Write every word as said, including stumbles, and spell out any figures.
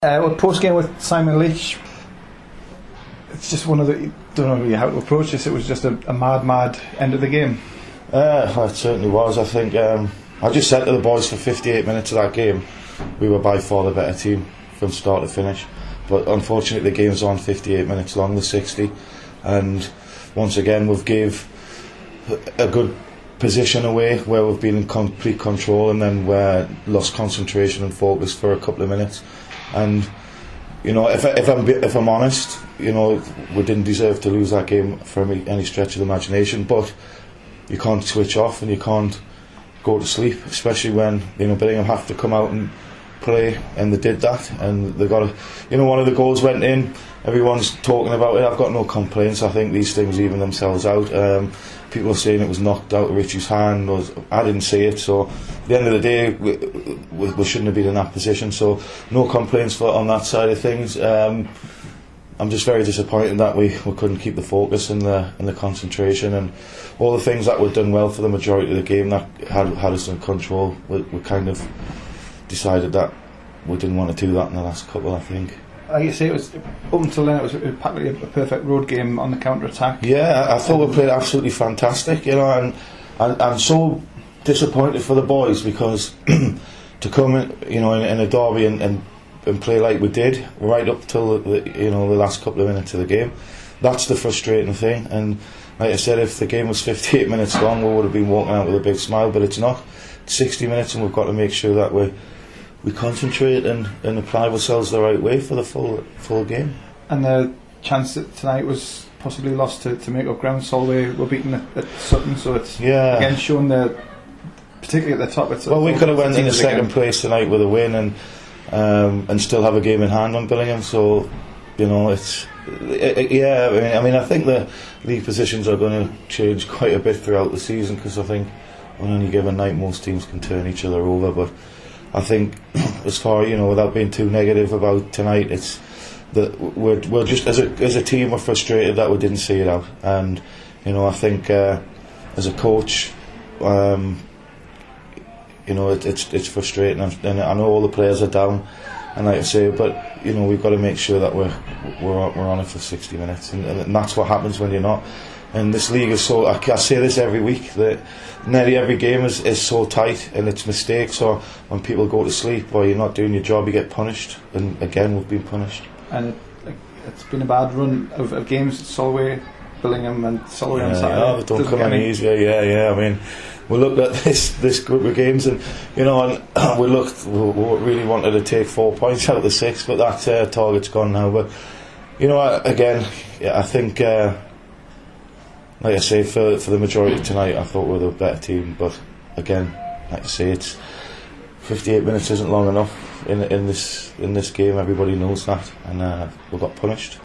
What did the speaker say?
Uh, well, post game with Simon Leach, it's just one of the, don't know really how to approach this. It was just a, a mad, mad end of the game. Uh, it certainly was. I think um, I just said to the boys for fifty-eight minutes of that game, we were by far the better team from start to finish. But unfortunately, the game's on fifty-eight minutes long, the sixty, and once again we've gave a good position away where we've been in complete control, and then we're lost concentration and focus for a couple of minutes. And you know, if, if I'm if I'm honest, you know, we didn't deserve to lose that game for any, any stretch of the imagination. But you can't switch off and you can't go to sleep, especially when you know Billingham have to come out and play, and they did that, and they got a, you know, one of the goals went in. Everyone's talking about it. I've got no complaints. I think these things even themselves out. Um, people are saying it was knocked out of Richie's hand. Or, I didn't see it. So at the end of the day, we, we, we shouldn't have been in that position. So no complaints for, on that side of things. Um, I'm just very disappointed that we, we couldn't keep the focus and the and the concentration, and all the things that were done well for the majority of the game that had, had us in control. We, we kind of decided that we didn't want to do that in the last couple, I think. Like you say, it was up until then it was practically a perfect road game on the counter attack. Yeah, I, I thought we played absolutely fantastic, you know, and, and I'm so disappointed for the boys because to come in, you know, in, in a derby and, and and play like we did right up till the, you know the last couple of minutes of the game, that's the frustrating thing. And like I said, if the game was fifty-eight minutes long, we would have been walking out with a big smile, but it's not. It's sixty minutes, and we've got to make sure that we we concentrate and, and apply ourselves the right way for the full full game. And the chance that tonight was possibly lost to, to make up ground. Solway were beaten at, at Sutton, so it's yeah. again showing the, particularly at the top. It's well, we could have went in the second again. place tonight with a win and um, and still have a game in hand on Billingham. So you know, it's it, it, yeah. I mean, I mean, I think the league positions are going to change quite a bit throughout the season, because I think on any given night most teams can turn each other over, but I think, as far, you know, without being too negative about tonight, it's that we're we're just as a as a team we're frustrated that we didn't see it out, and you know I think uh, as a coach, um, you know it, it's it's frustrating, and, and I know all the players are down, and like I say, but you know we've got to make sure that we're we're we're on it for sixty minutes, and, and that's what happens when you're not. And this league is so, I, I say this every week, that nearly every game is, is so tight, and it's mistakes, or when people go to sleep or you're not doing your job, you get punished, and again we've been punished. And it, it's been a bad run of, of games. Solway, Billingham and Solway yeah, on Saturday. Yeah, they don't come any easier, yeah, yeah. I mean, we looked at this this group of games, and you know, and we looked, we, we really wanted to take four points out of the six, but that uh, target's gone now. But you know, again, yeah, I think uh, like I say, for for the majority of tonight, I thought we were the better team. But again, like I say, it's fifty-eight minutes isn't long enough in in this in this game. Everybody knows that, and uh, we got punished.